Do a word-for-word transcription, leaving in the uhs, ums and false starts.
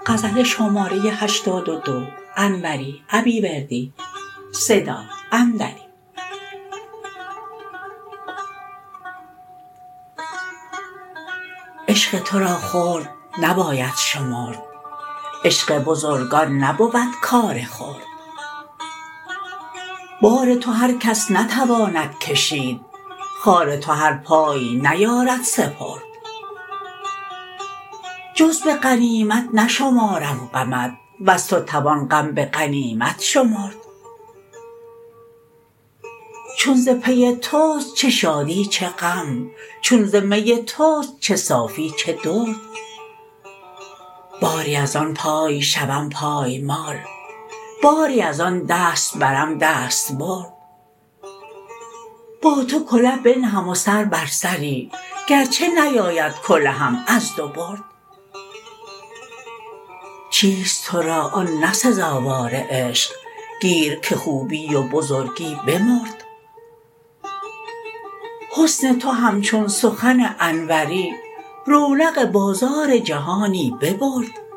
غزل شماره هشتاد و دو انوری ابیوردی صدا اندری. عشق تو را خرد نباید شمرد، عشق بزرگان نبود کار خرد. بار تو هر کس نتواند کشید، خار تو هر پای نیارد سپرد. جز به غنیمت نشمارم غمت، وز تو توان غم به غنیمت شمرد. چون ز پی توست چه شادی چه غم، چون ز می توست چه صافی چه درد. باری از آن پای شوم پایمال، باری از آن دست برم دستبرد. با تو کله بنهم و سر بر سری، گرچه نیاید کلهم از دو برد. چیست تو را آن نه سزاوار عشق، گیر که خوبی و بزرگی بمرد. حسن تو همچون سخن انوری، رونق بازار جهانی ببرد.